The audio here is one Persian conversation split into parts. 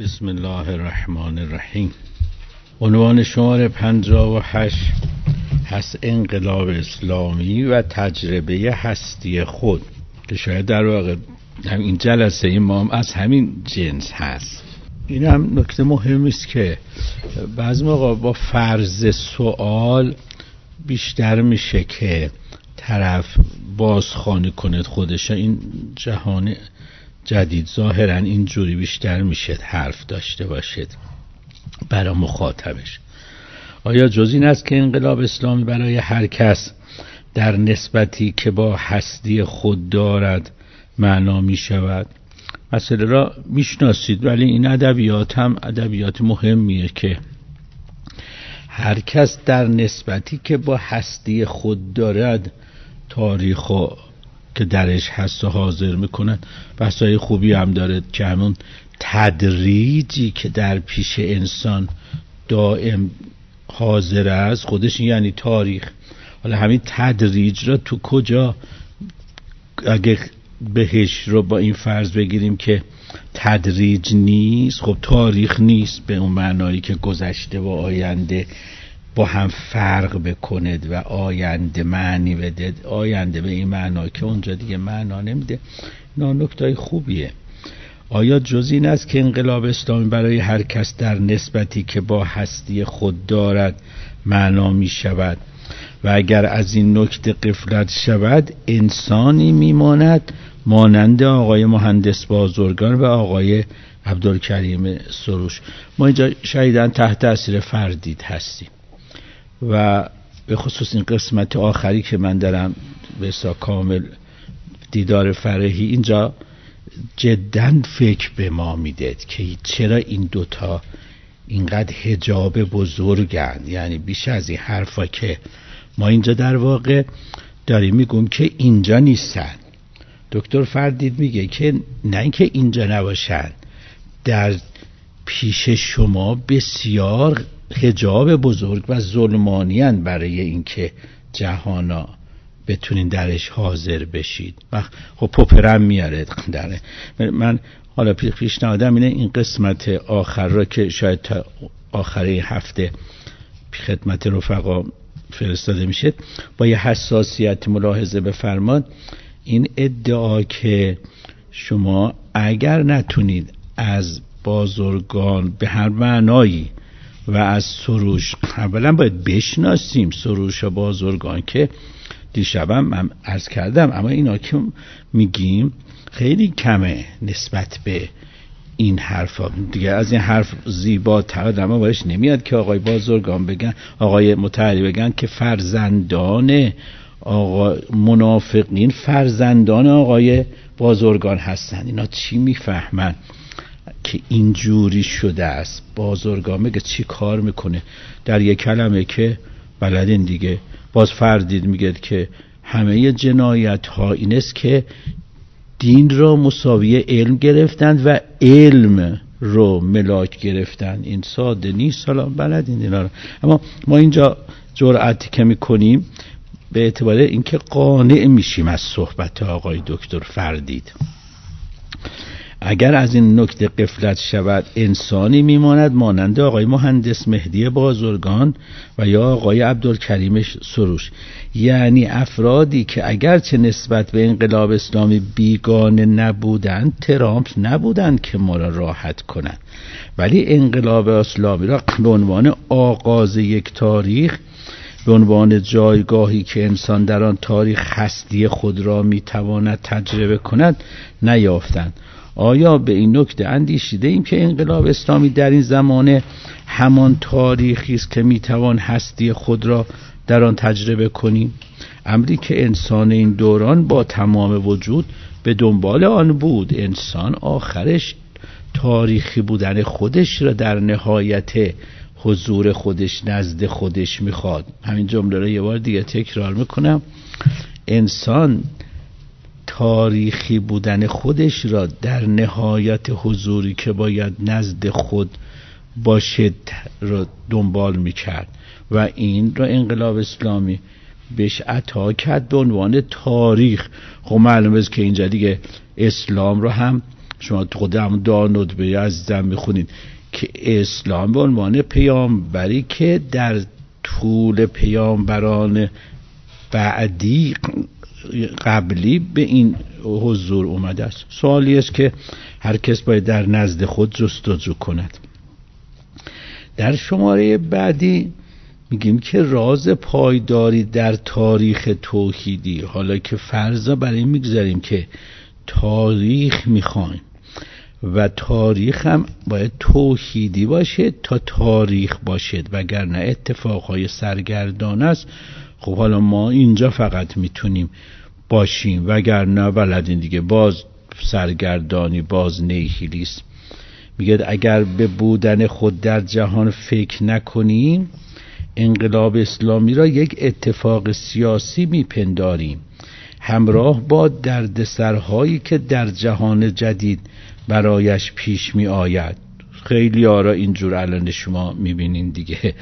بسم الله الرحمن الرحیم. عنوان شماره 58 هست انقلاب اسلامی و تجربه هستی خود، که شاید در واقع این جلسه ما هم از همین جنس هست. این هم نکته مهمی است که بعضی موقع با فرض سوال بیشتر میشه که طرف بازخوانی کنه خودش. این جهان جدید ظاهرا اینجوری بیشتر میشه حرف داشته باشد برای مخاطبش. آیا جز این است که انقلاب اسلامی برای هر کس در نسبتی که با هستی خود دارد معنا می شود؟ مسئله را میشناسید، ولی این ادبیات هم ادبیات مهمیه که هر کس در نسبتی که با هستی خود دارد تاریخو که درش هست و حاضر میکنن. بحثای خوبی هم داره که همون تدریجی که در پیش انسان دائم حاضر است خودش یعنی تاریخ. حالا همین تدریج را تو کجا، اگه بهش رو با این فرض بگیریم که تدریج نیست، خب تاریخ نیست به اون معنایی که گذشته و آینده با هم فرق بکند و آینده معنی بده. آینده به این معنا که اونجا دیگه معنا نمیده. نکته خوبیه. آیا جز این است که انقلاب اسلامی برای هر کس در نسبتی که با هستی خود دارد معنا می شود و اگر از این نکته غفلت شود انسانی میماند مانند آقای مهندس بازرگان و آقای عبدالکریم سروش. ما اینجا شدیداً تحت تاثیر فردید هستیم و به خصوص این قسمت آخری که من دارم به کامل دیدار فرحی، اینجا جداً فکر به ما میده که چرا این دوتا اینقدر حجاب بزرگن. یعنی بیش از این حرفا که ما اینجا در واقع داریم میگم که اینجا نیستن. دکتر فردید میگه که نه اینکه اینجا نباشن، در پیش شما بسیار حجاب بزرگ و ظلمانی‌اند برای اینکه جهانا بتونین درش حاضر بشید. خب پوپرم میاره داره. من حالا پیشنهادم اینه این قسمت آخر را که شاید تا آخر هفته خدمت رفقا فرستاده میشه با یه حساسیت ملاحظه بفرماد. این ادعا که شما اگر نتونید از بازرگان به هر معنایی و از سروش، اولا باید بشناسیم سروش و بازرگان که دیشبم من عرض کردم، اما اینا که میگیم خیلی کمه نسبت به این حرفا. دیگه از این حرف زیباتر اما باش نمیاد که آقای بازرگان بگن، آقای متحری بگن که فرزندان آقا منافقین فرزندان آقای بازرگان هستن. اینا چی میفهمن که اینجوری شده است؟ بازرگان میگه چی کار میکنه در یک کلمه که بلدین دیگه. باز فردید میگه که همه جنایت ها این است که دین را مساوی علم گرفتند و علم رو ملاک گرفتند. این ساده نیست، سلام بلدین اینا رو. اما ما اینجا جرأتی که میکنیم به اعتبار اینکه قانع میشیم از صحبت آقای دکتر فردید. اگر از این نکته غفلت شود انسانی میماند مانند آقای مهندس مهدی بازرگان و یا آقای عبدالکریم سروش. یعنی افرادی که اگرچه نسبت به انقلاب اسلامی بیگانه نبودند، ترامپ نبودند که ما را راحت کنند، ولی انقلاب اسلامی را به عنوان آغاز یک تاریخ، به عنوان جایگاهی که انسان در آن تاریخ هستی خود را میتواند تجربه کند نیافتند. آیا به این نکته اندیشیده ایم که انقلاب اسلامی در این زمانه همان تاریخی است که میتوان هستی خود را در آن تجربه کنیم؟ امری که انسان این دوران با تمام وجود به دنبال آن بود. انسان آخرش تاریخی بودن خودش را در نهایت حضور خودش نزد خودش میخواد. همین جمله را یه بار دیگه تکرار میکنم. انسان تاریخی بودن خودش را در نهایت حضوری که باید نزد خود باشد را دنبال میکرد و این را انقلاب اسلامی بهش عطا کرد به عنوان تاریخ. خب معلومه که اینجا دیگه اسلام را هم شما تو خودم دانودبه عزیزم میخونید که اسلام به عنوان پیامبری که در طول پیامبران بعدی قبلی به این حضور اومده است. سوالی است که هر کس باید در نزد خود جستجو کند. در شماره بعدی میگیم که راز پایداری در تاریخ توحیدی، حالا که فرضا برای این میگذاریم که تاریخ میخوایم و تاریخ هم باید توحیدی باشه تا تاریخ باشد، وگرنه اتفاقهای سرگردان است. خب حالا ما اینجا فقط میتونیم باشیم، وگرنه بلدین دیگه باز سرگردانی، باز نیهیلیسم. میگه اگر به بودن خود در جهان فکر نکنیم، انقلاب اسلامی را یک اتفاق سیاسی میپنداریم، همراه با دردسرهایی که در جهان جدید برایش پیش می آید. خیلی آرا اینجور الان شما میبینین دیگه.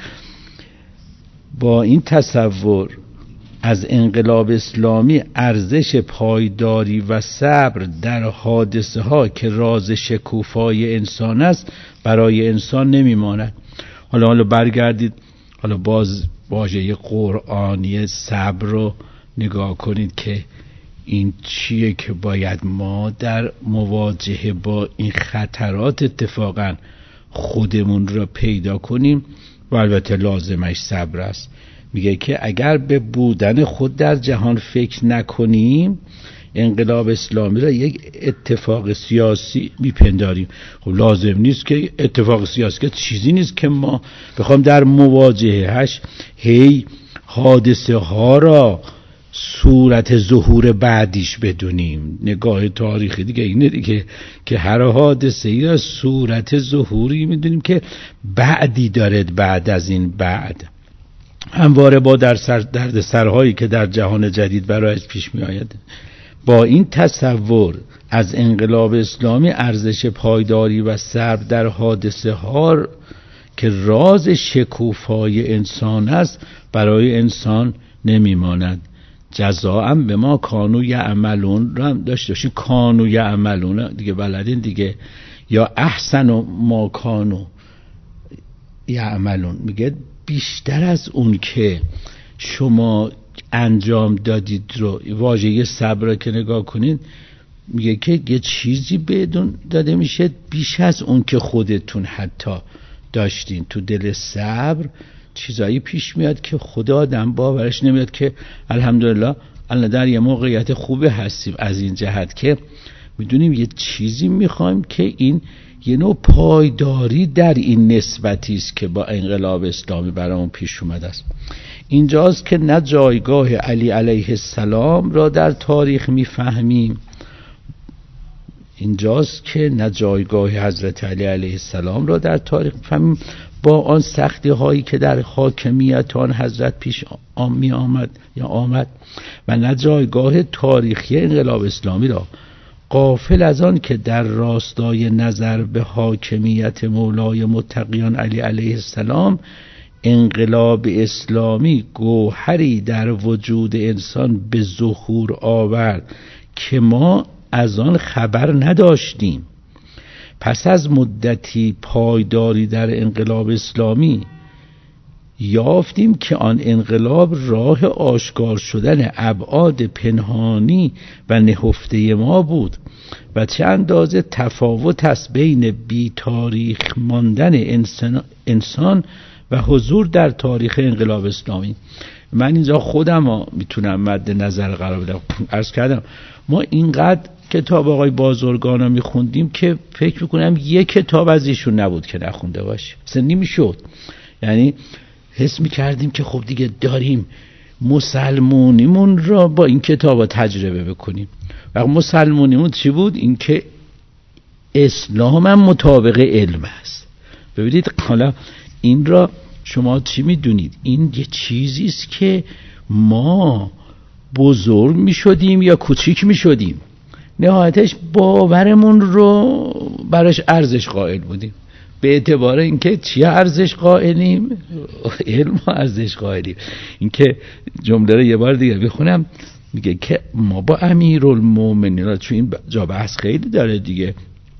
با این تصور از انقلاب اسلامی ارزش پایداری و صبر در حادثه ها که راز شکوفای انسان است برای انسان نمیماند. حالا برگردید، حالا باز واژه قرآنی صبر رو نگاه کنید که این چیه که باید ما در مواجهه با این خطرات اتفاقا خودمون را پیدا کنیم و البته لازمش صبر است. میگه که اگر به بودن خود در جهان فکر نکنیم، انقلاب اسلامی را یک اتفاق سیاسی میپنداریم. خب لازم نیست که اتفاق سیاسی که چیزی نیست که ما بخوام در مواجههش هی حادثه ها را صورت ظهور بعدیش بدونیم. نگاه تاریخی دیگه اینه دیگه که هر حادثه ای را صورت ظهوری میدونیم که بعدی دارد، بعد از این بعد همواره با درد سرهایی که در جهان جدید برایش پیش می آید. با این تصور از انقلاب اسلامی ارزش پایداری و صبر در حادثه ها که راز شکوفای انسان است برای انسان نمی ماند. جزاء به ما کانوا یعملون را هم داشته باشین. کانوا یعملون دیگه بلدین دیگه، یا احسن ما کانوا یعملون. میگه بیشتر از اون که شما انجام دادید رو، واژه صبر را که نگاه کنین میگه که یه چیزی بدون داده میشه بیش از اون که خودتون حتی داشتین. تو دل صبر چیزایی پیش میاد که خدا آدم باورش نمیاد که الحمدلله الان در یه موقعیت خوبی هستیم از این جهت که میدونیم یه چیزی میخوایم که این یه نوع پایداری در این نسبتی است که با انقلاب اسلامی برامون پیش اومده است. اینجاست که نه جایگاه علی علیه السلام را در تاریخ میفهمیم، اینجاست که نه جایگاه حضرت علی علیه السلام را در تاریخ میفهمیم با آن سختی هایی که در حاکمیت آن حضرت پیش می آمد و نه جایگاه تاریخی انقلاب اسلامی را، غافل از آن که در راستای نظر به حاکمیت مولای متقیان علی علیه السلام، انقلاب اسلامی گوهری در وجود انسان به ظهور آورد که ما از آن خبر نداشتیم. پس از مدتی پایداری در انقلاب اسلامی یافتیم که آن انقلاب راه آشکار شدن ابعاد پنهانی و نهفته ما بود و چه اندازه تفاوت است بین بی تاریخ ماندن انسان و حضور در تاریخ انقلاب اسلامی. من اینجا خودم میتونم مد نظر قرار بدم. عرض کردم ما اینقدر کتاب آقای بازرگان رو میخوندیم که فکر میکنم یک کتاب از ایشون نبود که نخونده باشه، اصلا نمیشد. یعنی حس میکردیم که خب دیگه داریم مسلمونیمون را با این کتاب تجربه بکنیم. و مسلمونیمون چی بود؟ این که اسلام هم مطابق علم است. ببینید حالا این را شما چی میدونید؟ این یه چیزی است که ما بزرگ میشدیم یا کوچیک میشدیم، نهایتش باورمون رو براش ارزش قائل بودیم. به اعتبار اینکه چی ارزش قائلیم؟ علم ارزش قائلیم. اینکه جمله رو یه بار دیگه بخونم، میگه که ما با امیرالمومنین، چون این جا بحث خیلی داره دیگه،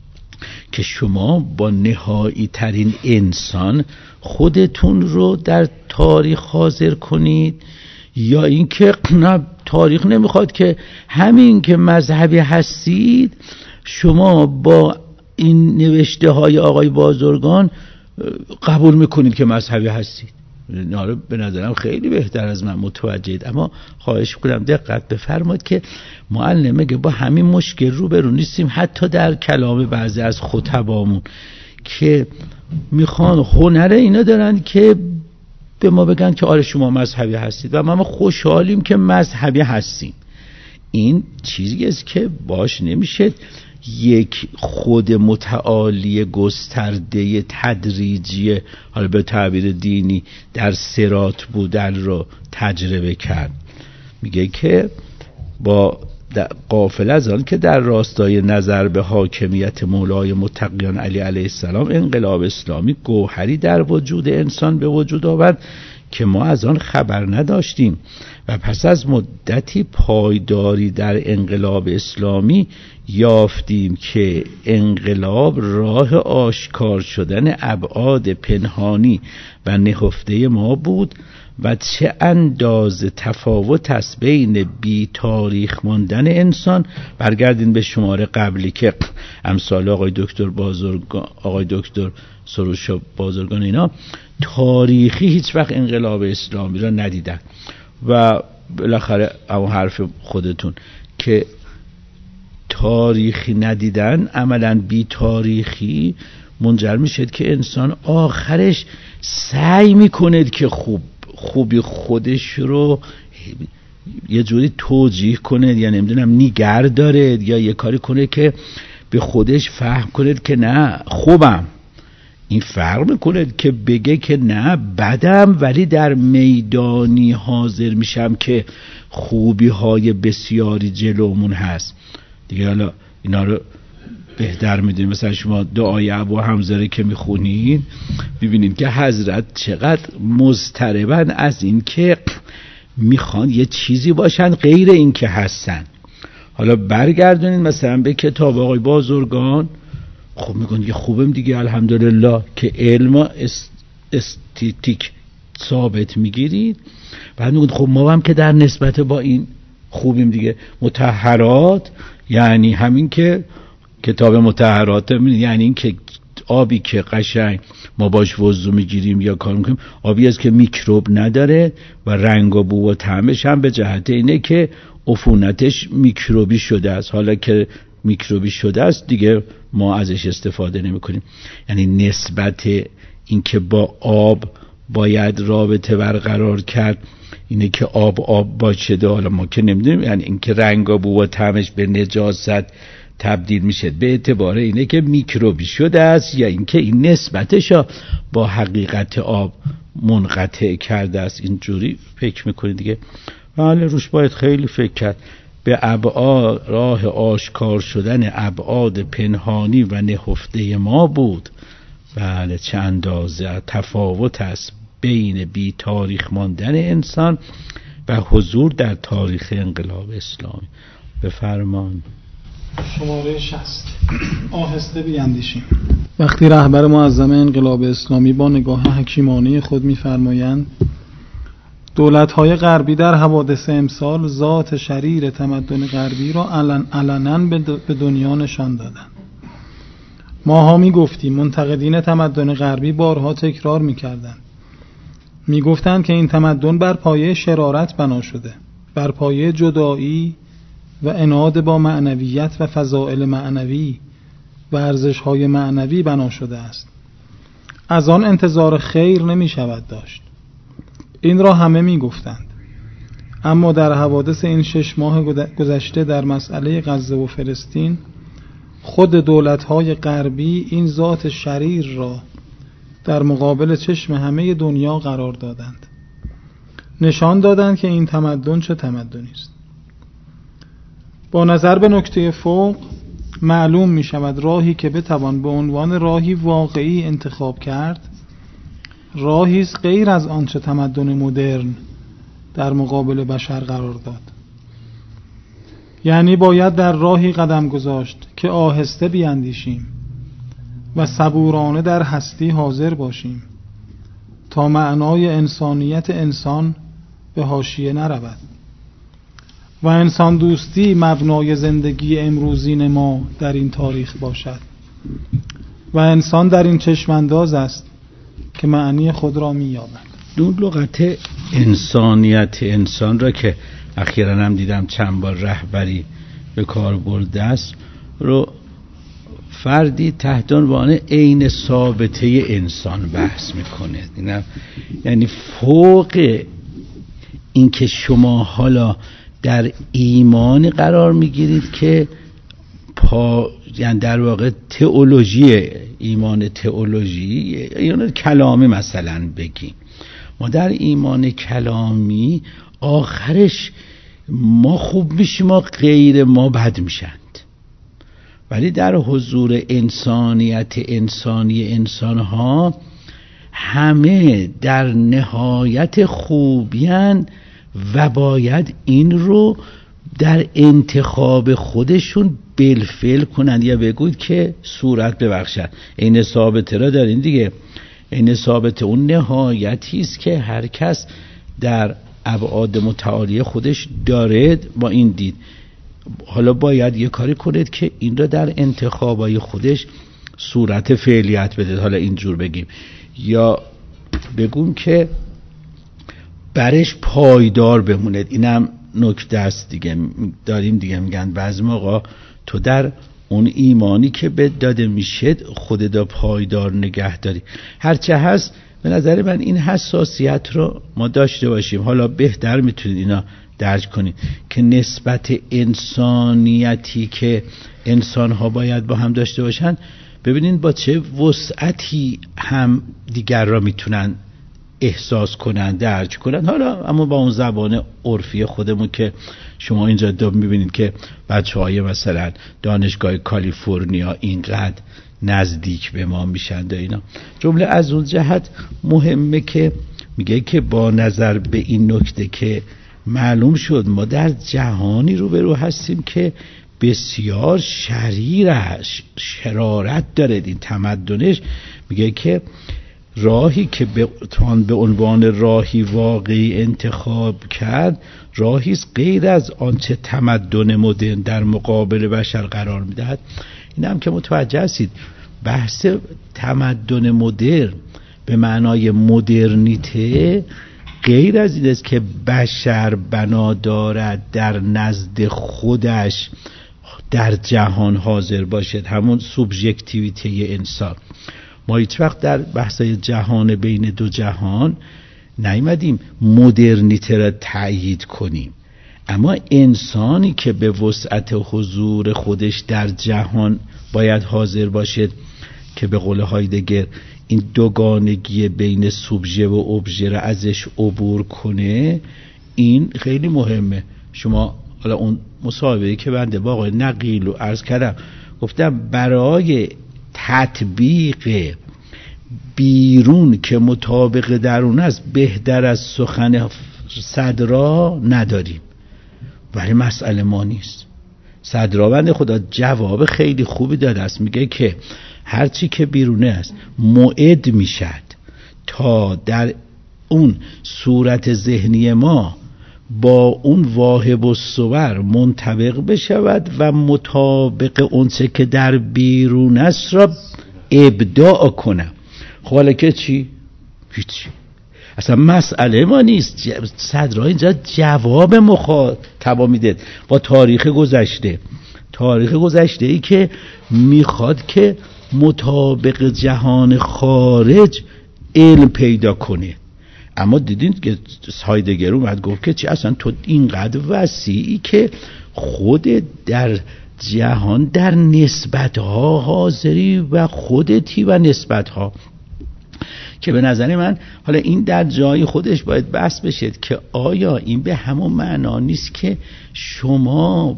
که شما با نهایی ترین انسان خودتون رو در تاریخ حاضر کنید، یا اینکه نه تاریخ نمیخواد که همین که مذهبی هستید شما با این نوشته های آقای بازرگان قبول میکنید که مذهبی هستید. ناره به نظرم خیلی بهتر از من متوجهید، اما خواهش کنم دقت بفرمایید که معلم میگه با همین مشکل روبرو نیستیم حتی در کلام بعضی از خطبامون که میخوان هنر اینا دارن که به ما بگن که آره شما مذهبی هستید و ما خوشحالیم که مذهبی هستیم. این چیزی است که باش نمیشه یک خود متعالی گسترده تدریجی، حالا به تعبیر دینی در صراط بودن رو تجربه کرد. میگه که با غافل از آن که در راستای نظر به حاکمیت مولای متقیان علی علیه السلام انقلاب اسلامی گوهری در وجود انسان به وجود آورد که ما از آن خبر نداشتیم و پس از مدتی پایداری در انقلاب اسلامی یافتیم که انقلاب راه آشکار شدن ابعاد پنهانی و نهفته ما بود و چه اندازه تفاوت است بین بی تاریخ ماندن انسان. برگردین به شماره قبلی که امثال آقای دکتر سروش بازرگان اینا تاریخی هیچ وقت انقلاب اسلامی را ندیدن و بالاخره اون حرف خودتون که تاریخی ندیدن عملا بی تاریخی منجر میشد که انسان آخرش سعی میکنه که خوبی خودش رو یه جوری توجیه کنه یا نمیدونم نیگر داره یا یه کاری کنه که به خودش فهم کنه که نه خوبم. این فرق میکنه که بگه که نه بدم ولی در میدانی حاضر میشم که خوبی های بسیاری جلومون هست دیگه. حالا اینا رو بهتر میدونید، مثلا شما دعای ابو حمزه رو که میخونید ببینید که حضرت چقدر مضطربن از این که میخوان یه چیزی باشن غیر این که هستن. حالا برگردونید مثلا به کتاب آقای بازرگان، خب میگن یه خوبم دیگه الحمدلله که علم استیتیک ثابت میگیرید، بعد میگن خب ما هم که در نسبت با این خوبیم دیگه. مطهرات یعنی همین که کتاب مطهرات یعنی این که آبی که قشنگ ما باش وضو میگیریم یا کار میکنیم آبی است که میکروب نداره و رنگ و بو و طعمش هم به جهت اینه که عفونتش میکروبی شده است. حالا که میکروبی شده است دیگه ما ازش استفاده نمی کنیم. یعنی نسبت این که با آب باید رابطه برقرار کرد اینه که آب باشه. حالا ما که نمیدونیم، یعنی این که رنگ و بو و طعمش به نجاست تبدیل میشه به اعتبار اینه که میکروبی شده است یا اینکه این نسبتش با حقیقت آب منقطع کرده است. اینجوری فکر میکنید دیگه. بله روش باید خیلی فکر کرد. به ابعاد راه آشکار شدن ابعاد پنهانی و نهفته ما بود. بله چه اندازه تفاوت است بین بی تاریخ ماندن انسان و حضور در تاریخ انقلاب اسلامی. بفرمان. شماره 60. آهسته بیاندیشیم. وقتی رهبر معظم انقلاب اسلامی با نگاه حکیمانه خود می‌فرمایند دولت‌های غربی در حوادث امسال ذات شریر تمدن غربی را علناً به دنیا نشان دادند. ماها می‌گفتیم، منتقدین تمدن غربی بارها تکرار می‌کردند، می‌گفتند که این تمدن بر پایه شرارت بنا شده، بر پایه جدایی و عناد با معنویت و فضائل معنوی و ارزش‌های معنوی بنا شده است. از آن انتظار خیر نمی‌شود داشت. این را همه می‌گفتند. اما در حوادث این 6 ماه گذشته در مسئله غزه و فلسطین خود دولت‌های غربی این ذات شریر را در مقابل چشم همه دنیا قرار دادند. نشان دادند که این تمدن چه تمدنی است. با نظر به نکته فوق معلوم می شود راهی که بتوان به عنوان راهی واقعی انتخاب کرد راهی است غیر از آنچه تمدن مدرن در مقابل بشر قرار داد. یعنی باید در راهی قدم گذاشت که آهسته بیاندیشیم و صبورانه در هستی حاضر باشیم تا معنای انسانیت انسان به حاشیه نرود و انسان دوستی مبنای زندگی امروزین ما در این تاریخ باشد و انسان در این چشمانداز است که معنی خود را می‌یابد. اون لغت انسانیت انسان را که اخیراً هم دیدم چند بار رهبری به کار برده است رو فردی تحت عنوان عین ثابته انسان بحث میکنه. یعنی فوق این که شما حالا در ایمان قرار میگیرید که یعنی در واقع تئولوژی ایمان تئولوژی یعنی کلامی مثلا بگیم ما در ایمان کلامی آخرش ما خوب میشیم و غیر ما بد میشند، ولی در حضور انسانیت انسانی انسانها همه در نهایت خوبیان و باید این رو در انتخاب خودشون بالفعل کنند یا بگوید که صورت ببخشند. این ثابته را دارین دیگه. این ثابته اون نهایتی است که هر کس در ابعاد متعالی خودش داره با این دید. حالا باید یه کاری کنید که این را در انتخابای خودش صورت فعلیت بده. حالا اینجور بگیم یا بگیم که برش پایدار بمونید. اینم نکته است دیگه. داریم دیگه میگن بعضی موقع تو در اون ایمانی که به داده میشه خودت را پایدار نگه داری. هرچه هست به نظر من این حساسیت رو ما داشته باشیم. حالا بهتر میتونید اینا درک کنید که نسبت انسانیتی که انسان‌ها باید با هم داشته باشن ببینید با چه وسعتی هم دیگر را میتونن احساس کنن درک کنن. حالا اما با اون زبان عرفی خودمون که شما اینجا دو میبینید که بچه‌های مثلا دانشگاه کالیفرنیا اینقدر نزدیک به ما میشن و اینا. جمله از اون جهت مهمه که میگه که با نظر به این نکته که معلوم شد ما در جهانی روبرو هستیم که بسیار شرارت داره. این تمدنش میگه که راهی که به عنوان راهی واقعی انتخاب کرد راهی است غیر از آنچه تمدن مدرن در مقابل بشر قرار میدهد. این هم که متوجه هستید بحث تمدن مدرن به معنای مدرنیته غیر از این است که بشر بنا دارد در نزد خودش در جهان حاضر باشد، همون سوبژکتیویته انسان. ما هیچ وقت در بحث جهان بین دو جهان نیامدیم مدرنیته را تأیید کنیم، اما انسانی که به وسعت حضور خودش در جهان باید حاضر باشد که به قول هایدگر این دوگانگی بین سوبژه و ابژه را ازش عبور کنه، این خیلی مهمه. شما حالا اون مصاحبه‌ای که بنده با آقای نقیل رو عرض کردم گفتم برای تطبیق بیرون که مطابق درون است بهتر از سخن صدرا نداریم، ولی مسئله ما نیست. صدرا بنده خدا جواب خیلی خوبی داده است، میگه که هرچی که بیرونه است موعد میشد تا در اون صورت ذهنی ما با اون واهب الصور منطبق بشود و مطابق اونچه که در بیرون است را ابداع کنم. خب حالا که چی؟ هیچی. اصلا مسئله ما نیست. صدرها اینجا جواب مخاطبا میده با تاریخ گذشته ای که میخواد که مطابق جهان خارج علم پیدا کنه. اما دیدین که هایدگر اومد گفت که چی اصلا تو اینقدر وسیعی که خود در جهان در نسبتها حاضری و خودتی و نسبتها، که به نظر من حالا این در جای خودش باید بحث بشه که آیا این به همون معنا نیست که شما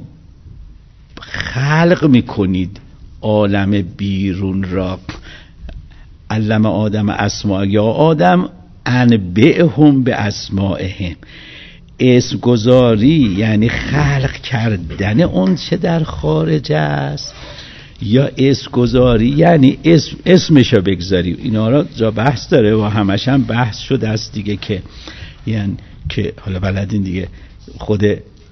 خلق میکنید عالم بیرون را. علم آدم اسماء یا آدم انبئهم به اسمائهم. اسم گذاری یعنی خلق کردن اون چه در خارج است، یا اسمگذاری یعنی اسمشو بگذاری. اینا را جا بحث داره و همش هم بحث شده است دیگه، که یعنی که حالا بلدین دیگه، خود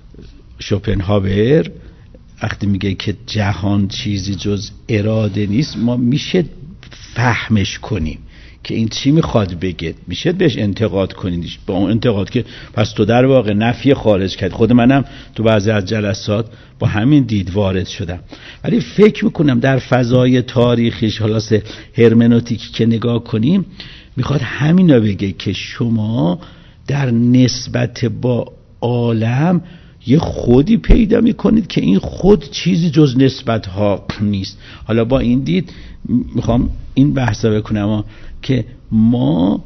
شوپنهاور وقتی میگه که جهان چیزی جز اراده نیست، ما میشه فهمش کنیم که این چی میخواد بگه، میشه بهش انتقاد کنیدش. با اون انتقاد که پس تو در واقع نفی خارج کرد. خود منم تو بعضی از جلسات با همین دید وارد شدم، ولی فکر میکنم در فضای تاریخیش، حالا هرمنوتیکی که نگاه کنیم، میخواد همینا بگه که شما در نسبت با عالم یه خودی پیدا میکنید که این خود چیزی جز نسبت ها نیست. حالا با این دید میخوام این بحثا بکنم که ما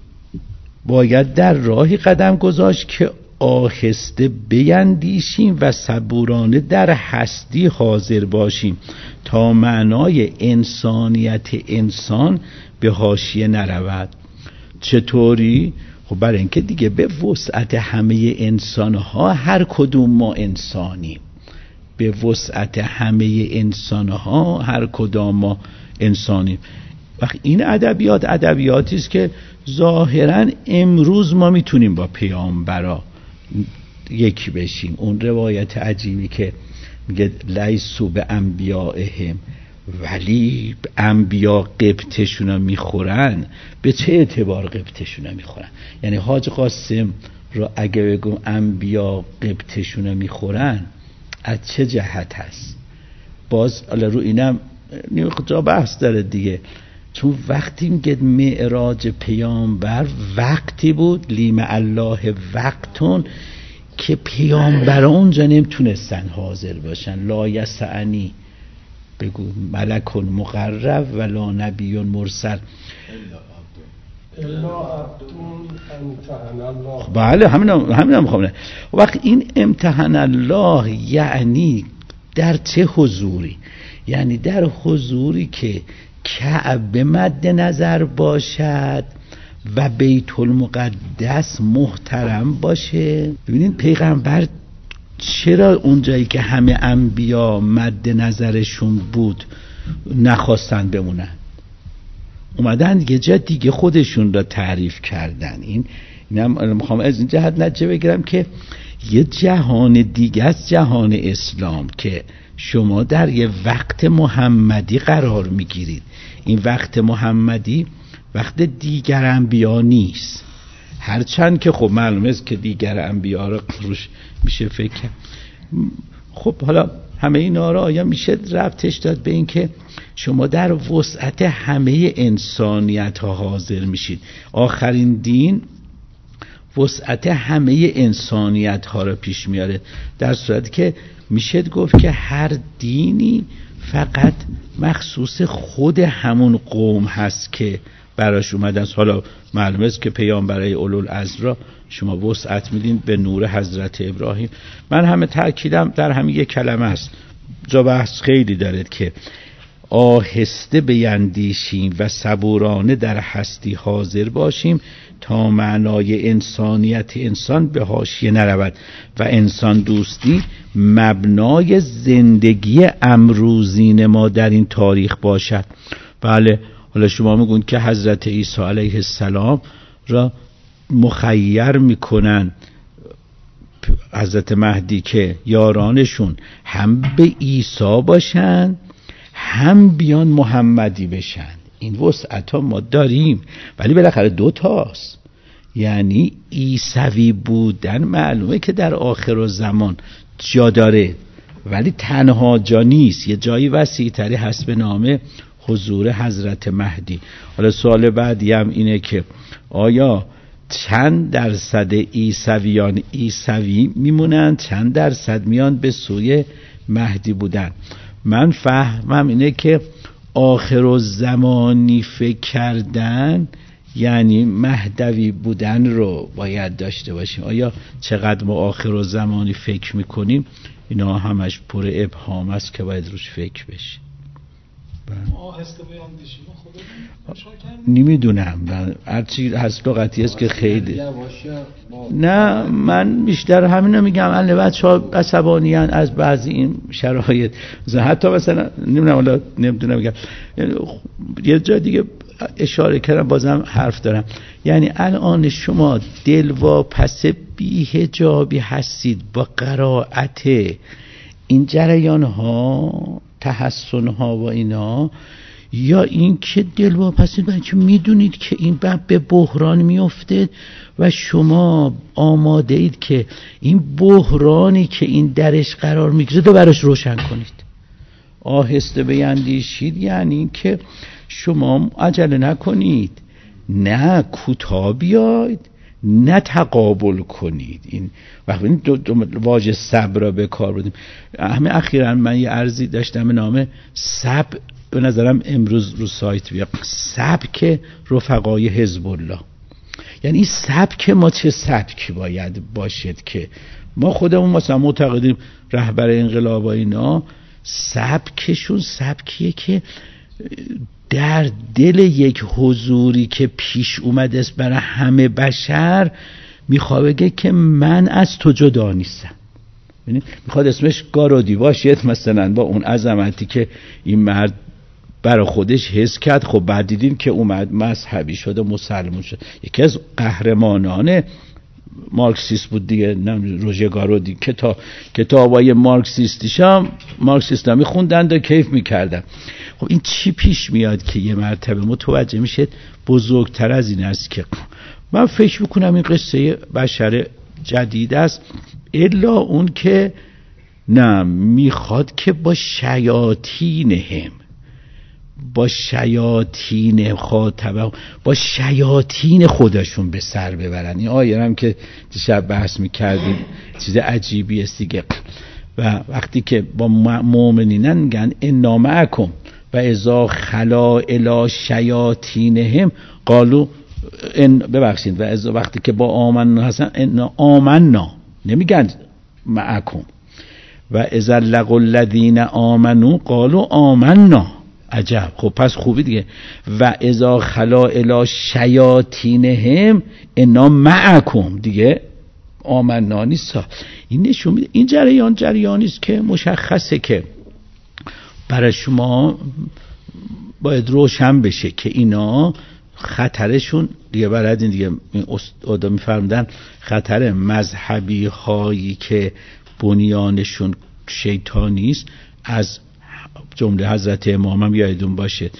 باید در راهی قدم گذاشت که آهسته بیندیشیم و صبورانه در هستی حاضر باشیم تا معنای انسانیت انسان به حاشیه نرود. چطوری؟ خب برای اینکه دیگه به وسعت همه انسانها هر کدوم ما انسانیم، به وسعت همه انسانها هر کدام ما انسانیم. وقت این ادبیاتی است که ظاهرا امروز ما میتونیم با پیامبرا یکی بشیم. اون روایت عجیبی که میگه لیسو به انبیائهم، ولی انبیا قبطشون میخورن، به چه اعتبار قبطشون میخورن؟ یعنی حاج قاسم رو اگه بگم انبیا قبطشون میخورن از چه جهت هست؟ باز رو اینم جا بحث داره دیگه، چون وقتی میگه معراج پیامبر وقتی بود لیم الله وقتون که پیامبر اونجا نمیتونستن حاضر باشن. لا یسعنی، بگو ملک مقرب ولا نبی مرسل بله همین میخوام. وقت این امتحان الله یعنی در چه حضوری؟ یعنی در حضوری که کعبه مد نظر باشد و بیت المقدس محترم باشه. ببینید پیغمبر چرا اونجایی که همه انبیا مد نظرشون بود نخواستن بمونن؟ اومدن یه جا دیگه خودشون را تعریف کردن. اینم میخوام از این جهت نتیجه بگیرم که یه جهان دیگه از جهان اسلام که شما در یه وقت محمدی قرار میگیرید. این وقت محمدی وقت دیگر انبیا نیست، هرچند که خب معلومه است که دیگر انبیا رو روش میشه فکر کرد. خب حالا همه اینا را آیا میشه ربطش داد به این که شما در وسعت همه انسانیت ها حاضر میشید؟ آخرین دین وسعت همه انسانیت ها را پیش میاره، در صورتی که میشه گفت که هر دینی فقط مخصوص خود همون قوم هست که براش اومدن. حالا معلومه است که پیامبرای اولوالعزم را شما وسعت میدین به نور حضرت ابراهیم. من همه تأکیدم در همین یک کلمه است، جا بحث خیلی داره که آهسته بیندیشیم و صبورانه در هستی حاضر باشیم تا معنای انسانیت انسان به حاشیه نرود و انسان دوستی مبنای زندگی امروزین ما در این تاریخ باشد. بله، حالا شما میگون که حضرت عیسی علیه السلام را مخیر میکنن حضرت مهدی که یارانشون هم به عیسی باشن هم بیان محمدی بشن. این وسعت ها ما داریم، ولی بالاخره دو تاست. یعنی عیسوی بودن معلومه که در آخر زمان جا داره، ولی تنها جا نیست، یه جایی وسیع تری هست به نام حضور حضرت مهدی. حالا سوال بعدی هم اینه که آیا چند درصد عیسویان عیسوی میمونن، چند درصد میان به سوی مهدی بودن؟ من فهمم اینه که آخر الزمانی فکر کردن یعنی مهدوی بودن رو باید داشته باشیم. آیا چقدر ما آخر الزمانی فکر میکنیم؟ اینا همش پر ابهام است که باید روش فکر بشه. آهسته بیاندیشیم نمیدونم هرچی هست لغتی است که خیلی نه، من بیشتر همینو میگم. اهل بچه‌ها عصبانیان از بعضی این شرایط، حتی مثلا نمیدونم میگم یه جا دیگه اشاره کردم، بازم حرف دارم. یعنی الان شما دلواپس بی‌حجابی هستید با قرائت این جریان ها، تحسن ها و اینا، یا این که دلواپسید برای که میدونید که این بعد به بحران میفته و شما آماده اید که این بحرانی که این درش قرار میگیره رو براش روشن کنید. آهسته بیندیشید یعنی این که شما عجله نکنید، نه کوتاه بیاید، نه تقابل کنید. این وقتی دو واژه صبر را به کار بردیم. همه اخیراً من یه عرضی داشتم به نام صبر، به نظرم امروز رو سایت بیا، سبک رفقای حزب الله. یعنی این سبک ما چه سبکی باید باشد که ما خودمون مثلا معتقدیم رهبر انقلاب و اینا سبکشون سبکیه که در دل یک حضوری که پیش اومده است برای همه بشر میخواد بگه که من از تو جدا نیستم. میخواد اسمش گارودی باشید مثلا، با اون عظمتی که این مرد برای خودش حس کرد. خب بعد دیدیم که اومد مذهبی شد و مسلمان شد. یکی از قهرمانان مارکسیست بود دیگه، روژه گارودی. کتابای مارکسیستیش هم مارکسیستا میخوندند و کیف میکردن. خب این چی پیش میاد که یه مرتبه متوجه میشه بزرگتر از این است که من فکر میکنم این قصه بشر جدید است، الا اون که نه میخواد که با شیاطینهم، با شیاطین خاطبه، با شیاطین خودشون به سر ببرن. این آیه هم که دیشب بحث میکردیم چیز عجیبی است دیگه. و وقتی که با مؤمنین میگن انا معکم و اذا خلا الی شیاطینهم قالوا ببخشید، و اذا وقتی که با آمنا هستن انا آمنا، نمیگن معکم. و اذا لقوا الذین آمنوا قالوا آمنا. عجب. خب پس خوبی دیگه. و اذا خلا الی شیاطینهم انا معکم، دیگه آمنا نیست. این نشون میده این جریانی است که مشخصه که برای شما باید روشن بشه که اینا خطرشون دیگه برای این دیگه آدم میفرمدن خطر مذهبی هایی که بنیانشون شیطانی است، از جمله حضرت امام هم یادتون باشه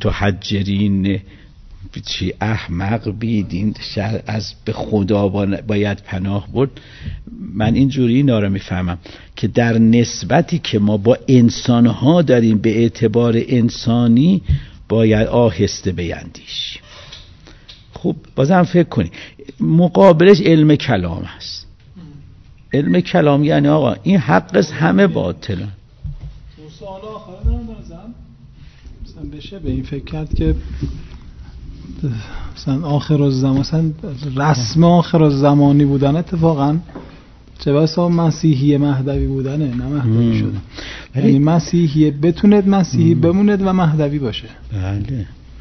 متحجرین چی احمق بیدین شر از به خدا باید پناه برد. من اینجوری اینا رو میفهمم که در نسبتی که ما با انسانها داریم به اعتبار انسانی باید آهسته بیندیشیم. خب بازم فکر کنید مقابلش علم کلام هست. علم کلام یعنی آقا این حق است همه باطلن. سوال آخر دارم مثلا بشه به این فکر کرد که مثلا آخر الزمان، مثلا رسم آخر الزمانی بودن اتفاقا چه بسا مسیحی مهدوی بودنه، نه مهدوی شدن. یعنی مسیحی بتوند مسیحی بموند و مهدوی باشه. بله.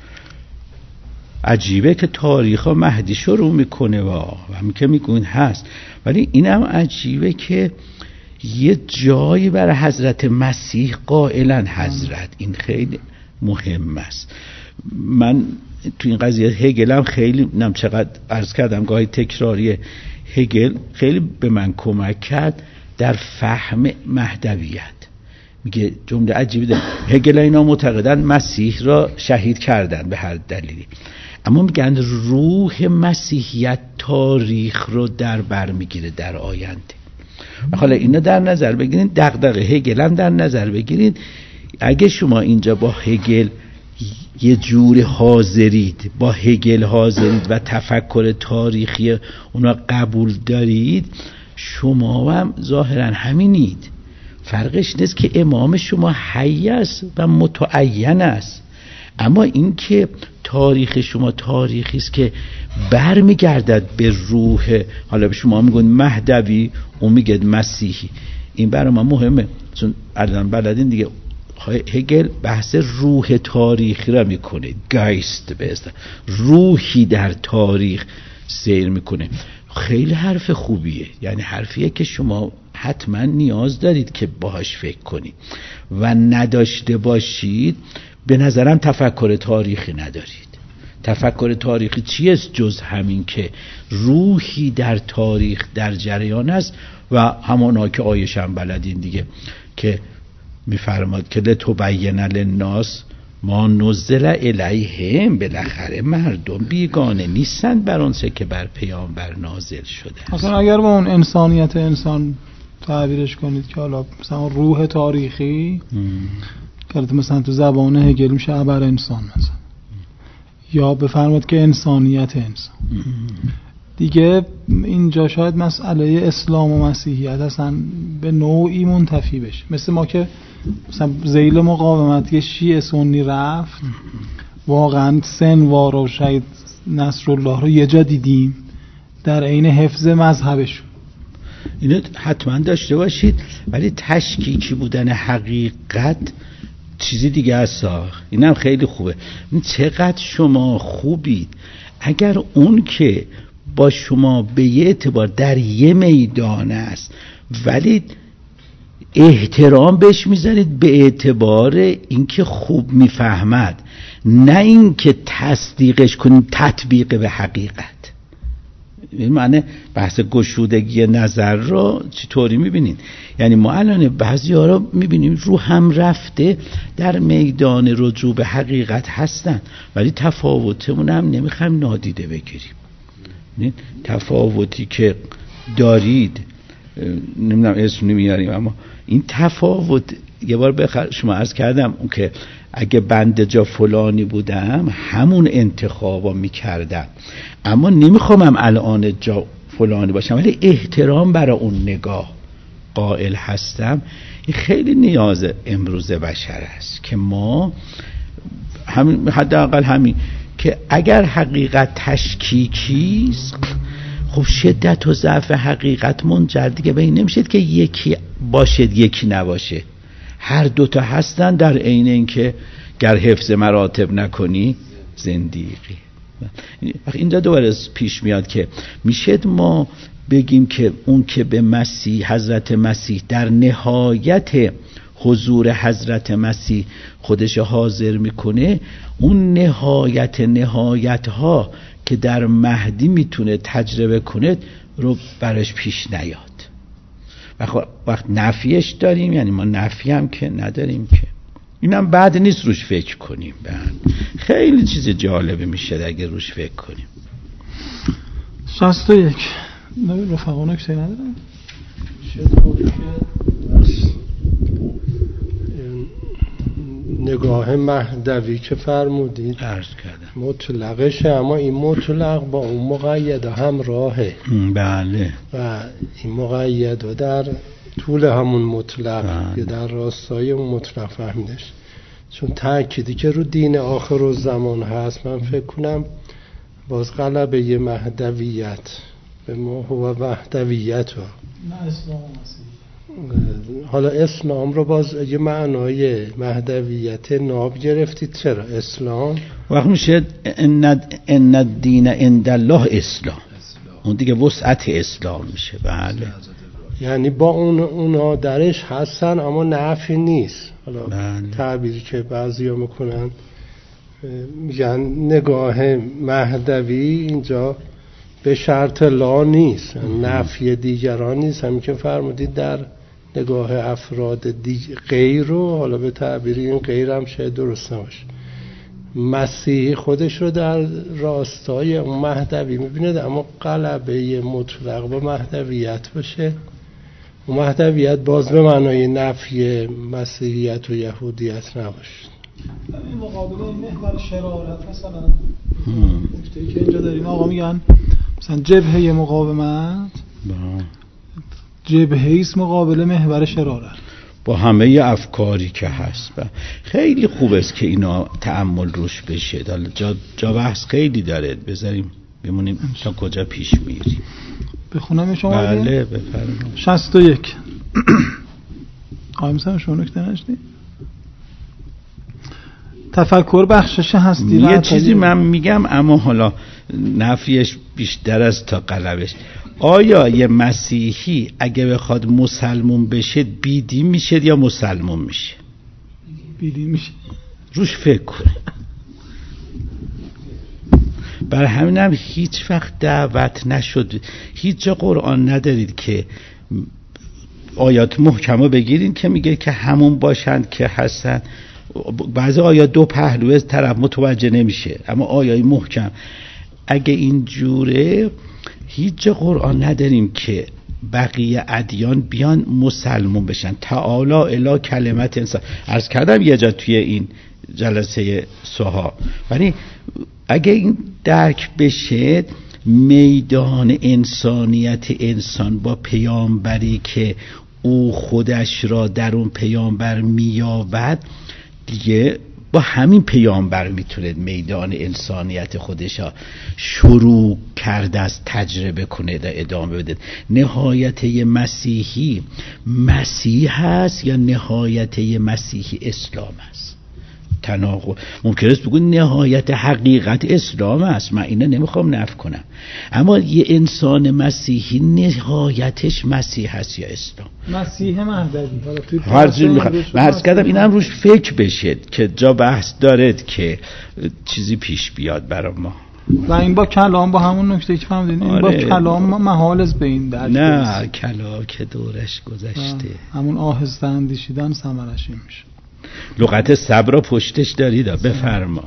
عجیبه که تاریخ مهدی شروع میکنه و هم که میگون هست، ولی اینم عجیبه که یه جایی برای حضرت مسیح قائلن حضرت. این خیلی مهم است. من تو این قضیه هگل هم خیلی چقدر عرض کردم گاهی تکراریه، هگل خیلی به من کمک کرد در فهم مهدویت. میگه جمله عجیبی داره، هگل اینا معتقدن مسیح را شهید کردن به هر دلیلی، اما میگن روح مسیحیت تاریخ رو در بر میگیره در آینده. حالا اینا در نظر بگیرید، دغدغه هگل هم در نظر بگیرید. اگه شما اینجا با هگل یه جور حاضرید، با هگل حاضرید و تفکر تاریخی اونا قبول دارید، شما هم ظاهرا همینید. فرقش نیست که امام شما حی است و متعین است، اما این که تاریخ شما تاریخی است که برمیگردد به روح، حالا به شما میگن مهدوی، اون میگه مسیحی. این برای ما مهمه، چون الان بلدین دیگه هگل بحث روح تاریخی را میکنه، گایست به اصطلاح روحی در تاریخ سیر میکنه. خیلی حرف خوبیه، یعنی حرفیه که شما حتما نیاز دارید که باهاش فکر کنید و نداشته باشید به نظرم تفکر تاریخی ندارید. تفکر تاریخی چیست جز همین که روحی در تاریخ در جریان است و همانا که آیش هم بلدین دیگه که میفرماد که لتبین للناس ما نزل الیهم، بالاخره مردم بیگانه نیستند بر آنچه که بر پیامبر نازل شده است. اصلا اگر با اون انسانیت انسان تعبیرش کنید که حالا مثلا روح تاریخی که مثلا تو زبان هگل میشه ابر انسان مثلا، یا بفرماد که انسانیت انسان دیگه، اینجا شاید مسئله اسلام و مسیحیت اصلا به نوعی منتفی بشه. مثل ما که مثلا ذیل مقاومتی شیعه سنی رفت، واقعا سنوار و شاید نصرالله رو یه جا دیدیم در عین حفظ مذهبشون. اینو حتما داشته باشید، ولی تشکیکی بودن حقیقت چیزی دیگه است. اینم خیلی خوبه. چقدر شما خوبید اگر اون که با شما به یه اعتبار در یه میدان است ولی احترام بهش میذارید به اعتبار اینکه خوب میفهمد، نه اینکه تصدیقش کنید تطبیق به حقیقت. این معنی بحث گشودگی نظر رو چطوری میبینید؟ یعنی ما الان بعضی ها رو میبینیم رو هم رفته در میدان رجوع به حقیقت هستن ولی تفاوتمون هم نمیخوایم نادیده بگیریم. تفاوتی که دارید نمیدونم اسم نمیاریم، اما این تفاوت یه بار شما عرض کردم اون که اگه بنده جا فلانی بودم همون انتخابا میکردم، اما نمیخوامم الان جا فلانی باشم ولی احترام برای اون نگاه قائل هستم. این خیلی نیاز امروز بشر است که ما همین، حداقل همین که اگر حقیقت تشکیکیست، خب شدت و ضعف حقیقت منجر دیگه به این نمیشد که یکی باشد یکی نباشه. هر دوتا هستن، در عین اینکه گر حفظ مراتب نکنی زندیقی. اینجا دوباره پیش میاد که میشد ما بگیم که اون که به مسیح، حضرت مسیح در نهایت حضور حضرت مسیح خودش حاضر میکنه، اون نهایت ها که در مهدی میتونه تجربه کنه رو براش پیش نیاد. وقت نفیش داریم، یعنی ما نفی هم که نداریم که اینم بعد نیست روش فکر کنیم. خیلی چیز جالبی میشه اگه روش فکر کنیم. 61 رفقا نکته ندارم. نگاه مهدوی که فرمودید عرض کردم مطلقشه، اما این مطلق با اون مقید همراهه. بله. و این مقید و در طول همون مطلق یا در راستای اون مطلق فهمیدش، چون تأکیدی که رو دین آخر و زمان هست، من فکر کنم باز غلبه یه مهدویت به ما هو مهدویت ها، نه اسلام و مسیح. حالا اسلام رو باز یه معنای مهدویت ناب گرفتید. چرا اسلام؟ وقت میشه ان الدین عند الله اسلام، اون دیگه وسعت اسلام میشه. بله. یعنی با اونا درش هستن اما نفی نیست. حالا بله. تعبیری که بعضیا میکنن میگن نگاه مهدوی اینجا به شرط لا نیست، نفی دیگران نیست. همین که فرمودید در نگاه افراد غیر رو، حالا به تعبیر این غیر هم شاید درست نباشه، مسیح خودش رو در راستای اون مهدوی میبینه، اما غلبه مطلق با مهدویت باشه، اون مهدویت باز به معنای نفی مسیحیت و یهودیت نباشه. این مقابله این محور شرارت مثلا نکته‌ای که اینجا داریم آقا میگن مثلا جبهه مقاومت جبهه است مقابل محور شرارت با همه افکاری که هست. خیلی خوب است که اینا تأمل روش بشه. جا بحث خیلی داره، بذاریم بمونیم تا کجا پیش میریم. بخونم شما؟ بله بفرمایید. 61 آقای مثلا شما نکته نشدید؟ تفکر بخشش هستی یه چیزی من میگم اما حالا نفیش بیشتر از تا قلبش. آیا یه مسیحی اگه بخواد مسلمون بشه بیدین میشه یا مسلمون میشه؟ بیدین میشه. روش فکر کنه. برای همینم هیچ وقت دعوت نشد، هیچ جا قرآن ندارید که آیات محکمه بگیرین که میگه که همون باشند که هستن. بعضی آیات دو پهلوی طرف متوجه نمیشه، اما آیات محکم اگه این جوره هیچ جا قرآن نداریم که بقیه ادیان بیان مسلمون بشن. تعالی الی کلمت انسان عرض کردم یه جا توی این جلسه سوها، ولی اگه این درک بشه میدان انسانیت انسان با پیامبری که او خودش را در اون پیامبر مییابد، دیگه با همین پیامبر میتونه میدان انسانیت خودش شروع کرده از تجربه کنه و ادامه بده. نهایت یه مسیحی مسیح هست یا نهایت یه مسیحی اسلام هست؟ تناقض ممکن است بگو نهایت حقیقت اسلام است، من اینو نمیخوام نفی کنم، اما یه انسان مسیحی نهایتش مسیح هست یا اسلام؟ مسیح مهدوی. هر چیزی میخوام من عرض کردم اینم روش فکر بشه که جا بحث دارد که چیزی پیش بیاد برای ما. و این با کلام با همون نکته که فهمیدین این با کلام محال است به این درک. نه کلام که دورش گذشته، همون آهسته اندیشیدن ثمرش این میشه. لغت صبر را پشتش دارید. بفرما.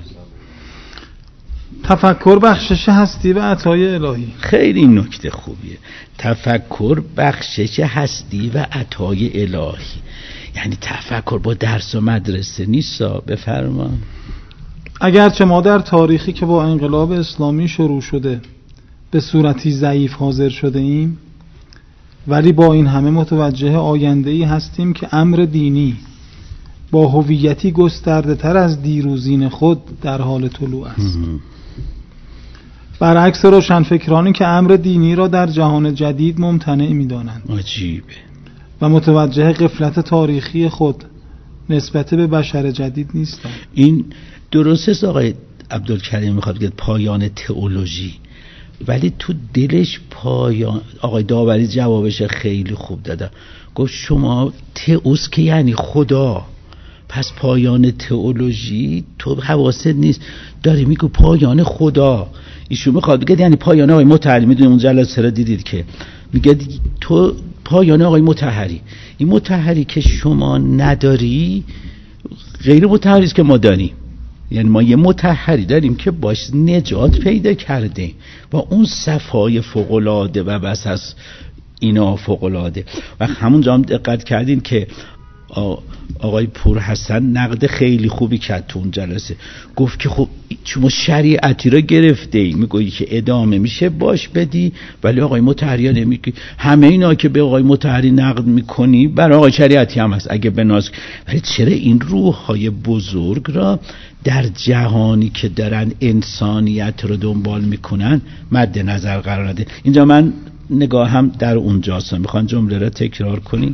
تفکر بخشش هستی و عطای الهی. خیلی نکته خوبیه. تفکر بخشش هستی و عطای الهی، یعنی تفکر با درس و مدرسه نیست. بفرما. اگرچه ما در تاریخی که با انقلاب اسلامی شروع شده به صورتی ضعیف حاضر شده ایم، ولی با این همه متوجه آینده‌ای هستیم که امر دینی با هویتی گسترده تر از دیروزین خود در حال طلوع است. برعکس روشنفکرانی که امر دینی را در جهان جدید ممتنع می‌دانند. عجیبه. و متوجه غفلت تاریخی خود نسبت به بشر جدید نیستند. این درست است آقای عبدالکریم میخواد بگه پایان تئولوژی، ولی تو دلش پایان. آقای داوری جوابش خیلی خوب داده، گفت شما تئوس که یعنی خدا، پس پایان تئولوژی تو حواست نیست، داری میگو پایان خدا. ایشون میخواد بگه یعنی پایان آقای مطهری. میدونی اون جلسه را دیدید که میگه تو پایان آقای مطهری، این مطهری که شما نداری غیر مطهری است که ما داریم. یعنی ما یه مطهری داریم که باش نجات پیدا کرده و اون صفای فوق‌العاده و بس از اینا فوق‌العاده. و همونجا هم دقت کردین که آقای پور حسن نقد خیلی خوبی کرد تو اون جلسه، گفت که خب شما شریعتی رو گرفته ای، میگویی که ادامه میشه باش بدی، ولی آقای مطهری نمیگی. همه اینا که به آقای مطهری نقد میکنی برای آقای شریعتی هم هست اگه بناز. ولی چرا این روح‌های بزرگ را در جهانی که دارن انسانیت رو دنبال میکنن مد نظر قرار نده؟ اینجا من نگاه هم در اونجاست. میخوان جمله رو تکرار کنی؟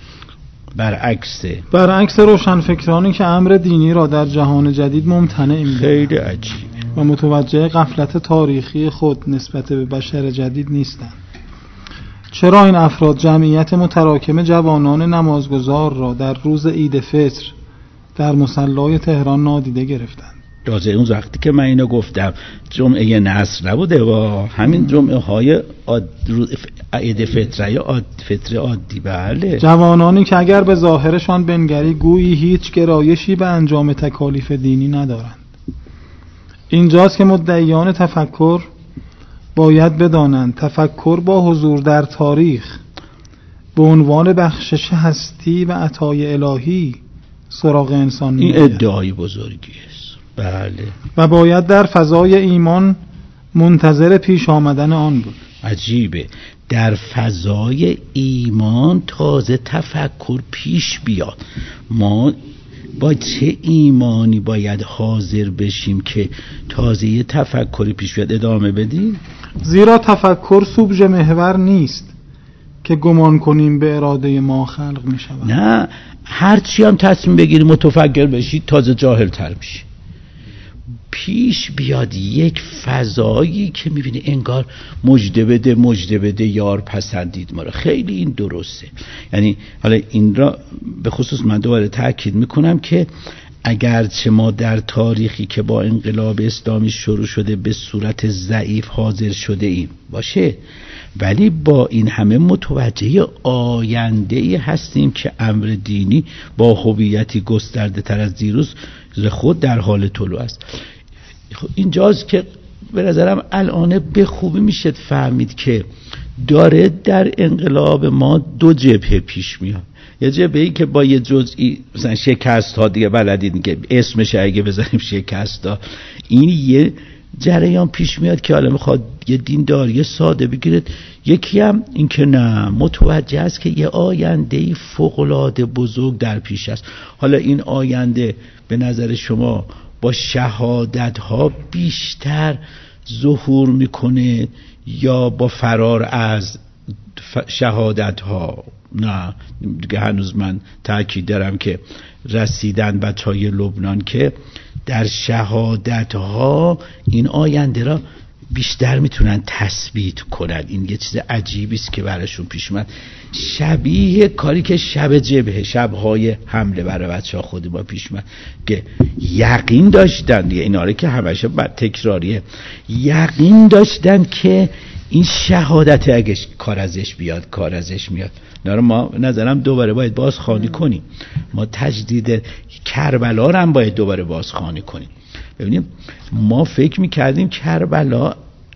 برعکس روشنفکرانی که امر دینی را در جهان جدید ممتنع می‌دانند. خیلی عجیب. و متوجه غفلت تاریخی خود نسبت به بشر جدید نیستند. چرا این افراد جمعیت متراکم جوانان نمازگزار را در روز عید فطر در مصلی تهران نادیده گرفتند؟ تازه اون وقتی که من اینو گفتم جمعه نصر نبوده و همین جمعه های عید فطر یا فطر عادی. بله، جوانانی که اگر به ظاهرشان بنگری گویی هیچ گرایشی به انجام تکالیف دینی ندارند. اینجاست که مدعیان تفکر باید بدانند تفکر با حضور در تاریخ به عنوان بخشش هستی و عطای الهی سراغ انسان این ادعای بزرگی است. بله. و باید در فضای ایمان منتظر پیش آمدن آن بود. عجیبه، در فضای ایمان تازه تفکر پیش بیاد. ما با چه ایمانی باید حاضر بشیم که تازه یه تفکری پیش بیاد ادامه بدیم؟ زیرا تفکر سوبژه محور نیست که گمان کنیم به اراده ما خلق می شود. نه، هرچی هم تصمیم بگیری متفکر بشی تازه جاهل تر میشی. پیش بیاد یک فضایی که میبینی انگار مژده بده یار پسندید ما را. خیلی این درسته. یعنی حالا این را به خصوص من دوباره تاکید میکنم که اگرچه ما در تاریخی که با انقلاب اسلامی شروع شده به صورت ضعیف حاضر شده ایم باشه، ولی با این همه متوجه آینده‌ای هستیم که امر دینی با هویتی گسترده تر از دیروز خود در حال طلوع است. اینجاست که به نظرم الان به خوبی میشه فهمید که داره در انقلاب ما دو جبهه پیش میاد. یه جبهه‌ای که با یه جزئی مثلا شکست ها دیگه بلدید که اسمش اگه بزنیم شکست ها، این یه جریان پیش میاد که حالا میخواد یه دینداری ساده بگیرد. یکی هم این که نه، متوجه است که یه آینده فوق‌العاده بزرگ در پیش است. حالا این آینده به نظر شما با شهادت ها بیشتر ظهور میکنه یا با فرار از شهادت ها؟ نه دیگه هنوز من تأکید دارم که رسیدن بچهای لبنان که در شهادت ها این آینده را بیشتر میتونن تثبیت کنن. این یه چیز عجیبی است که براشون پیش اومد، شبیه کاری که شب جبهه، شبهای حمله برای بچه‌ها خود ما پیش اومد که یقین داشتن دیگه، اینا رو که همشه بعد تکراریه، یقین داشتن که این شهادت اگه کار ازش میاد. اینا ما نظرم دوباره باید بازخوانی کنیم. ما تجدید کربلا رو هم باید دوباره بازخوانی کنیم. ببینیم ما فکر میکردیم کربلا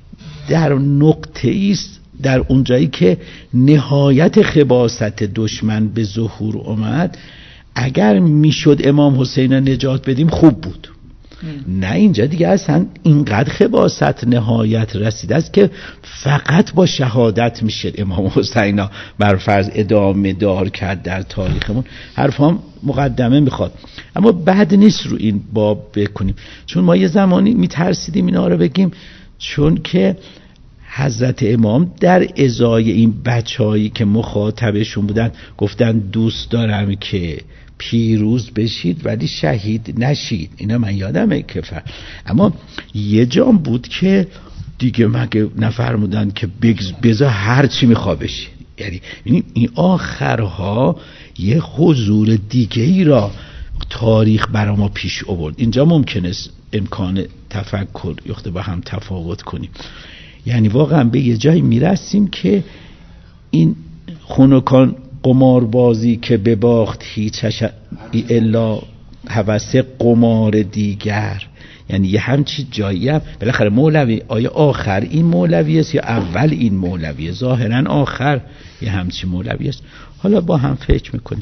در نقطه است، در اونجایی که نهایت خباثت دشمن به ظهور اومد، اگر میشد امام حسین رو نجات بدیم خوب بود. نه اینجا دیگه اصلا اینقدر خباثت نهایت رسیده است که فقط با شهادت میشه امام حسین بر فرض ادامه دار کرد در تاریخمون. حرفام مقدمه میخواد، اما بد نیست رو این باب بکنیم، چون ما یه زمانی میترسیدیم اینا رو بگیم، چون که حضرت امام در ازای این بچه‌هایی که مخاطبشون بودن گفتن دوست دارم که پیروز بشید ولی شهید نشید. اینا من یادمه که اما یه جام بود که دیگه مگه نفرمودن که بذار هر چی میخوا بشید. یعنی این آخرها یه حضور دیگه ای را تاریخ برای ما پیش آورد. اینجا ممکنه امکان تفکر یخته با هم تفاوت کنیم. یعنی واقعا به یه جایی میرسیم که این خونکان قماربازی که بباخت هیچش الا هوس قمار دیگر، یعنی یه همچی جایی هم بالاخره مولوی، آیا آخر این مولوی است یا اول این مولوی؟ ظاهرا آخر یه همچی مولوی است. حالا با هم فکر میکنیم.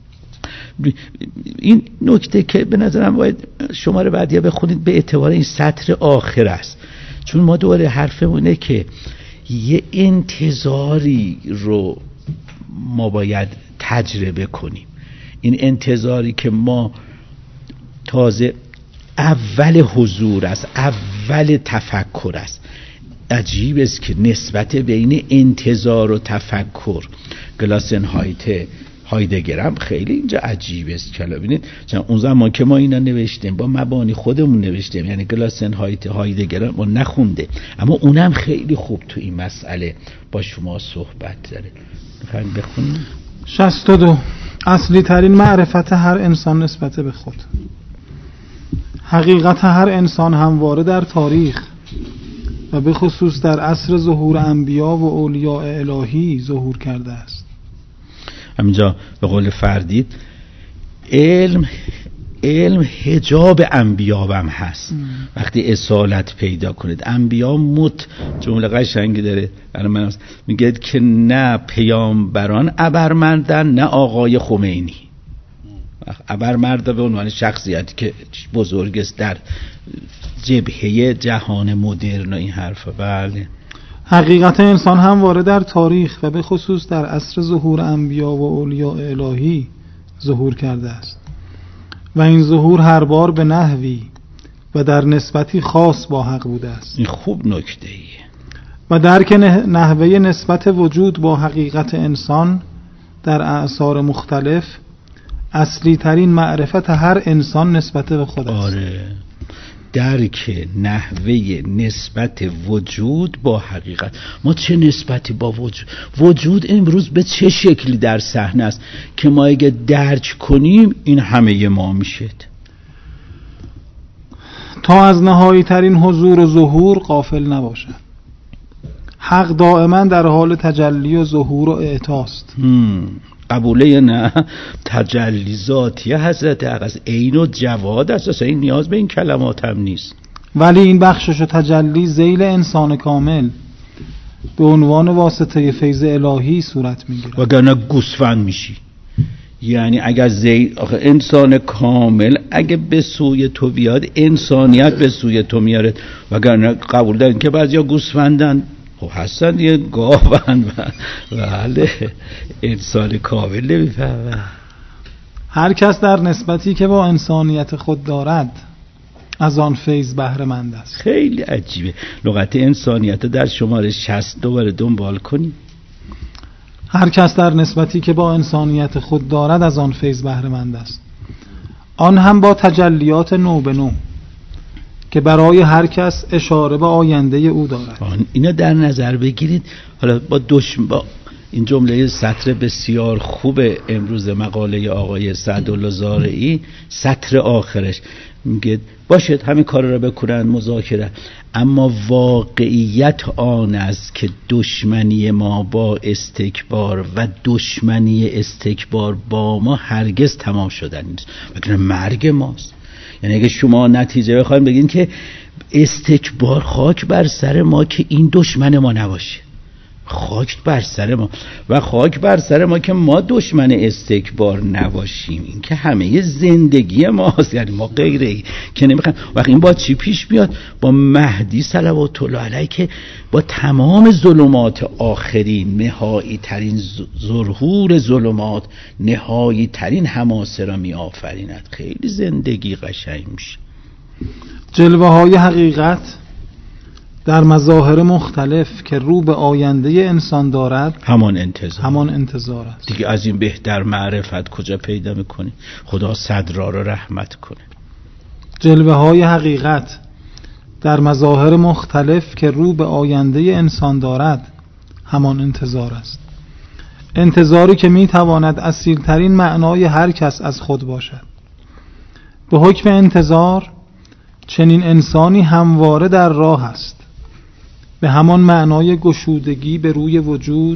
این نکته که به نظرم باید شماره بعدیه بخونید به اعتبار این سطر آخر است، چون ما دوباره حرفمونه که یه انتظاری رو ما باید تجربه کنیم. این انتظاری که ما تازه اول حضور است، اول تفکر است. عجیب است که نسبت بین انتظار و تفکر گلاسنهایت هایدگرم خیلی اینجا عجیب است. کلا ببینید چون اون زمان که ما اینا نوشتیم با مبانی خودمون نوشتیم، یعنی گلاسنهایت هایدگرم ما نخونده، اما اونم خیلی خوب تو این مسئله با شما صحبت داره. میخواین بخونیم؟ 62. اصلی ترین معرفت هر انسان نسبت به خود. حقیقت هر انسان همواره در تاریخ و به خصوص در عصر ظهور انبیا و اولیاء الهی ظهور کرده است. همینجا به قول فردید علم حجاب انبیا هم هست. وقتی اصالت پیدا کنید انبیا جمله قشنگی داره برای من میگه که نه پیامبران ابرمردن نه آقای خمینی. ابرمرد به عنوان شخصیتی که بزرگ است در جبهه جهان مدرن و این حرفا. بله. حقیقت انسان همواره در تاریخ و به خصوص در عصر ظهور انبیا و اولیاء الهی ظهور کرده است و این ظهور هر بار به نحوی و در نسبتی خاص با حق بوده است. این خوب نکته ایه. و درک نحوه نسبت وجود با حقیقت انسان در اعصار مختلف اصلی ترین معرفت هر انسان نسبت به خود است. آره درک نحوه نسبت وجود با حقیقت. ما چه نسبتی با وجود امروز به چه شکلی در صحنه است که ما اگه درک کنیم این همه ما میشه. تا از نهایی ترین حضور و ظهور غافل نباشد. حق دائما در حال تجلی و ظهور و اعطاست. قبوله نه تجلی ذاتی حضرت حق است، عین و جواد است، اصلا این نیاز به این کلمات هم نیست. ولی این بخشش و تجلی ذیل انسان کامل به عنوان واسطه فیض الهی صورت میگیرد. وگرنه گوسفند میشی. یعنی اگر آخه انسان کامل اگه به سوی تو بیاد انسانیت به سوی تو میاره، وگرنه قبول دارین که بعضیا گوسفندن، خب هستن یه گاون بله انسان کامل نمیفهمه. هر کس در نسبتی که با انسانیت خود دارد از آن فیض بهره مند است. خیلی عجیبه. لغت انسانیت در شماره 60 دوباره دنبال کنیم. هر کس در نسبتی که با انسانیت خود دارد از آن فیض بهره مند است، آن هم با تجلیات نو به نو که برای هر کس اشاره به آینده او دارد. اینا در نظر بگیرید. حالا با این جمله سطر بسیار خوب امروز مقاله آقای سعدالله زارعی، سطر آخرش میگه باشد همین کار را بکنن مذاکره، اما واقعیت آن است که دشمنی ما با استکبار و دشمنی استکبار با ما هرگز تمام شدن نیست، بلکه مرگ ماست. یعنی اگه شما نتیجه بخواید بگین که استکبار خاک بر سر ما که این دشمن ما نباشه، خاک بر سر ما و خاک بر سر ما که ما دشمن استکبار نباشیم، این که همه زندگی ماست. یعنی ما غیره که نمیخوایم. وقت این با چی پیش میاد؟ با مهدی صلوات الله علیه که با تمام ظلمات آخرین نهایی ترین ظهور ظلمات نهایی ترین حماسه را می آفریند. خیلی زندگی قشنگ میشه. جلوه های حقیقت در مظاهر مختلف که رو به آینده انسان دارد همان انتظار است. دیگه از این بهتر معرفت کجا پیدا میکنی؟ خدا صدرا رو رحمت کنه. جلوه های حقیقت در مظاهر مختلف که رو به آینده انسان دارد همان انتظار است. انتظاری که میتواند اصیلترین معنای هر کس از خود باشد. به حکم انتظار چنین انسانی همواره در راه است، به همان معنای گشودگی به روی وجود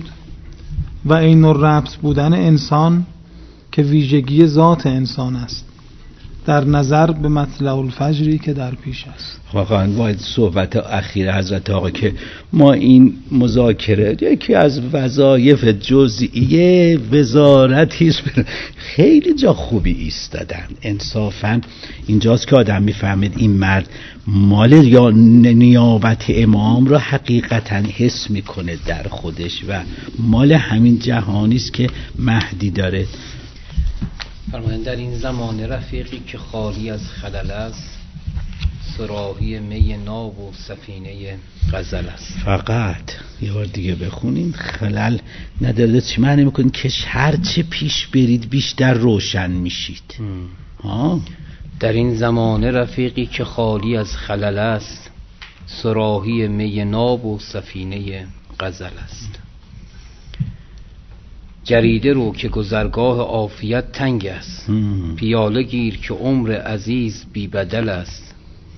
و عین الربط بودن انسان که ویژگی ذات انسان است، در نظر به مطلع الفجری که در پیش است. واقعا باید صحبت اخیر حضرت آقا که ما این مذاکره یکی از وظایف جزئیه وزارتی خیلی جا خوبی ایستادن. انصافا اینجاست که آدم میفهمید این مرد مال یا نیابت امام را حقیقتا حس میکنه در خودش و مال همین جهانی است که مهدی داره. فرمایند در این زمان رفیقی که خالی از خلل است، صراحی می ناب و سفینه غزل است. فقط یه بار دیگه بخونیم. خلل نداره چی معنی میکنید؟ که هرچه پیش برید بیشتر روشن میشید. در این زمان رفیقی که خالی از خلل است، صراحی می ناب و سفینه غزل است. جریده رو که گذرگاه عافیت تنگ است، پیاله گیر که عمر عزیز بی بدل است.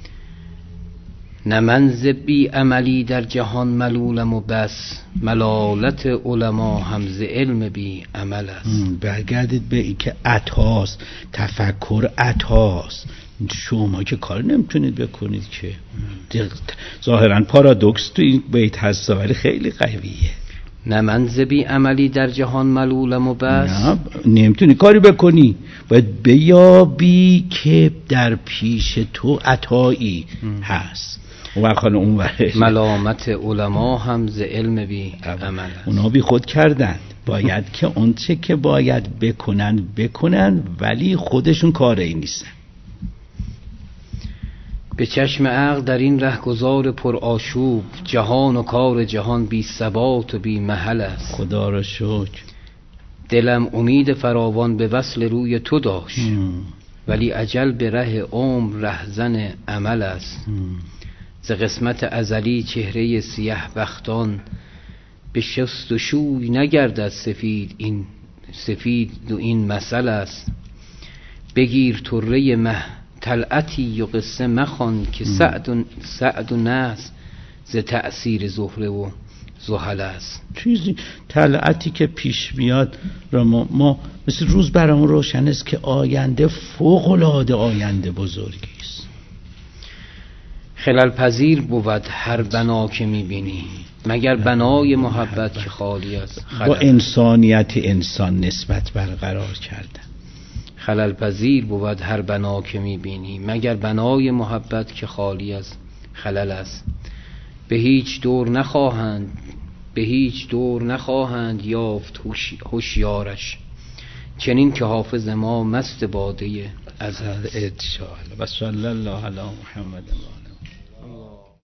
نه من ز بی عملی در جهان ملولم و بس، ملالت علما هم ز علم بی عمل است. برگردید به این که عطاست، تفکر عطاست، شما که کار نمیتونید بکنید که. ظاهرا پارادوکس تو این بیت هست ولی خیلی قویه. نه من ز بی عملی در جهان ملولم و بس، نه نمیتونی کاری بکنی، باید بیابی که در پیش تو عطایی هست. اون ملامت علما هم ز علم بی عمل است. اونا بی خود کردن، باید که اون چه که باید بکنن ولی خودشون کاری نیستن. به چشم عقل در این رهگذار پر آشوب، جهان و کار جهان بی ثبات و بی محل است. خدا را شکر. دلم امید فراوان به وصل روی تو داشت، ولی اجل به ره عمر رهزن عمل است. ز قسمت ازلی چهره سیه بختان به شست و شوی نگردد سفید و این مسئله است. بگیر طره مه طلعتی و قصه مخوان که سعد و نحس ز تأثیر زهره و زحل است. چیزی طلعتی که پیش بیاد را ما مثل روز برامون روشن است که آینده فوق‌العاده آینده بزرگی است. خلل پذیر بود هر بنا که میبینی مگر بنای محبت که خالی از خلل. با انسانیت انسان نسبت برقرار کردن. خلل پذیر بود هر بنا که میبینی مگر بنای محبت که خالی از خلل است. به هیچ دور نخواهند یافت هوشیارش، چنین که حافظ ما مست باده از ادشال و صلی الله علی محمد.